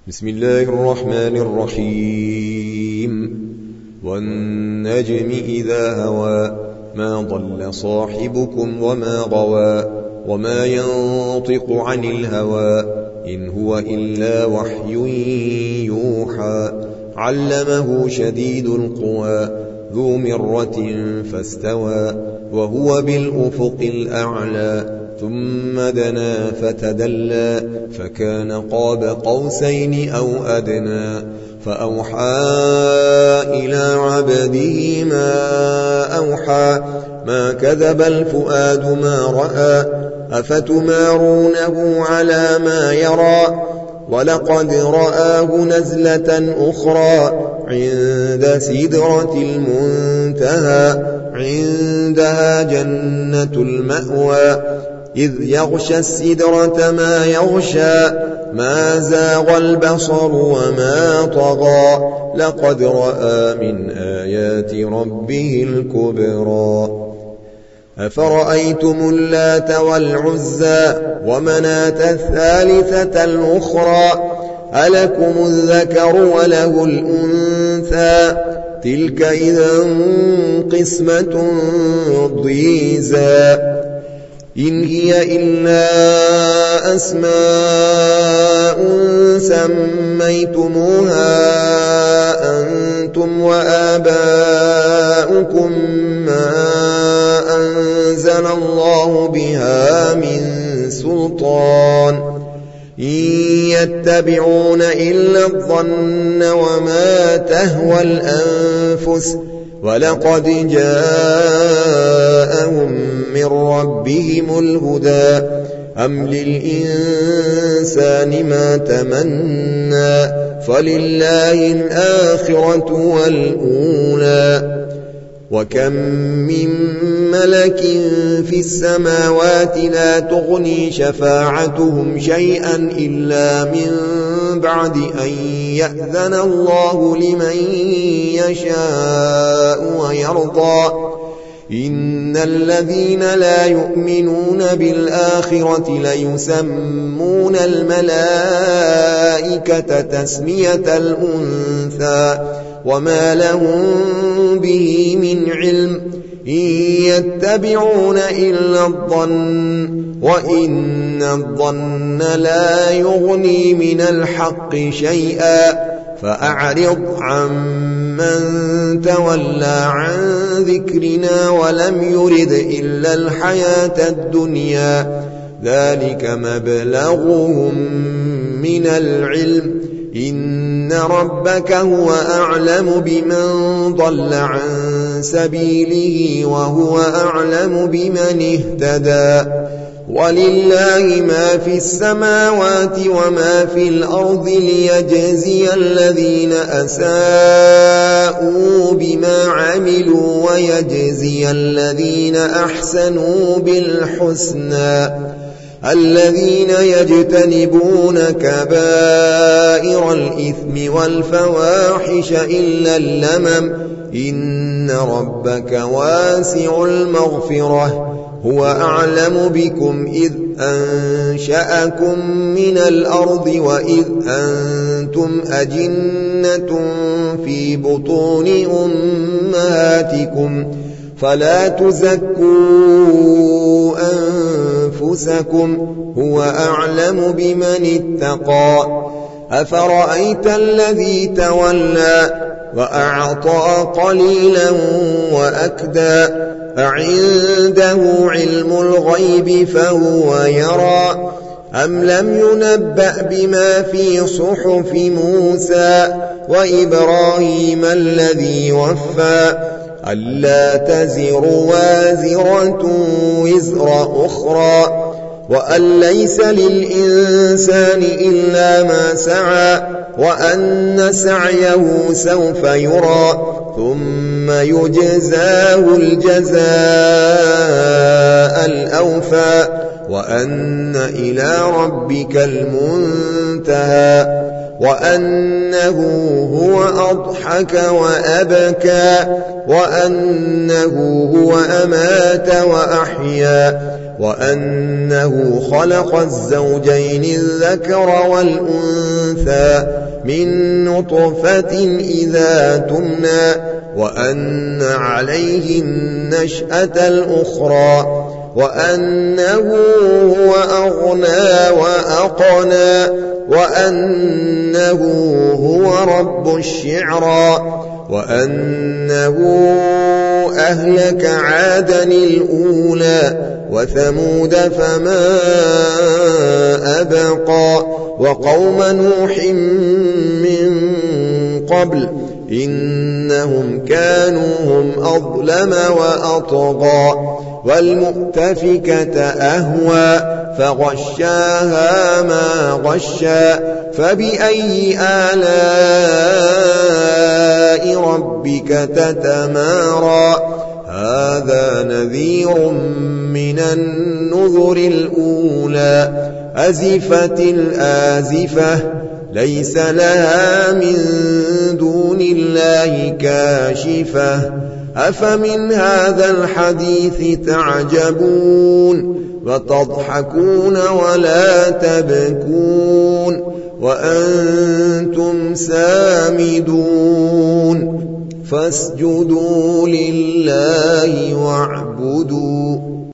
بسم الله الرحمن الرحيم والنجم إذا هوى ما ضل صاحبكم وما غوى وما ينطق عن الهوى إن هو إلا وحي يوحى علمه شديد القوى ذو مرة فاستوى وهو بالأفق الأعلى ثم دنا فتدلى فكان قاب قوسين أو أدنى فأوحى إلى عبده ما أوحى ما كذب الفؤاد ما رأى أفتمارونه على ما يرى ولقد رآه نزلة أخرى عند سدرة المنتهى عندها جنة المأوى إذ يغشى السدرة ما يغشى ما زاغ البصر وما طغى لقد رأى من آيات ربه الكبرى أفرأيتم اللات والعزى ومناة الثالثة الأخرى ألكم الذكر وله الأنثى تلك إذا قسمة ضيزى إن هي إلا أسماء سميتموها أنتم وآباؤكم ما أنزل الله بها من سلطان إن يتبعون إلا الظن وما تهوى الأنفس ولقد جاءهم من ربهم الهدى أم للإنسان ما تمنى فلله الآخرة والأولى وكم من ملك في السماوات لا تغني شفاعتهم شيئا إلا من بعد أن يأذن الله لمن يشاء ويرضى إن الذين لا يؤمنون بالآخرة ليسمون الملائكة تسمية الأنثى وما لهم به من علم إن يتبعون إلا الظن وإن الظن لا يغني من الحق شيئا فأعرض عمن تولى عن ذكرنا ولم يرد إلا الحياة الدنيا ذلك مبلغهم من العلم إن ربك هو أعلم بمن ضل عن سبيله وهو أعلم بمن اهتدى ولله ما في السماوات وما في الأرض ليجزي الذين أساءوا بما عملوا ويجزي الذين أحسنوا بالحسنى الذين يجتنبون كبائر الإثم والفواحش إلا اللمم إن ربك واسع المغفرة هو أعلم بكم إذ أنشأكم من الأرض وإذ أنتم أجنة في بطون أمهاتكم فلا تزكوا أنفسكم هو أعلم بمن اتقى أفرأيت الذي تولى وأعطى قليلا وأكدى أعنده علم الغيب فهو يرى أم لم ينبأ بما في صحف موسى وإبراهيم الذي وفى ألا تزر وازرة وزر أخرى وأن ليس للإنسان إلا ما سعى وأن سعيه سوف يرى ثم يجزاه الجزاء الأوفى وأن إلى ربك المنتهى وأنه هو أضحك وأبكى وأنه هو أمات وأحيا وأنه خلق الزوجين الذكر والأنثى من نطفة إذا تمنى وأن عليه النشأة الأخرى وأنه هو أغنى وأقنى وأنه هو رب الشعرى وأنه أهلك عادا الأولى وثمود فما أبقى وقوم نوح من قبل إنهم كانوا هم أظلم وأطغى والمؤتفكة أهوى فغشاها ما غشى فبأي آلاء ربك تتمارى هذا نذير من النذر الأولى أزفت الآزفة ليس لها من دون الله كاشفة أفمن هذا الحديث تعجبون وتضحكون ولا تبكون وأنتم سامدون فاسجدوا لله واعبدوا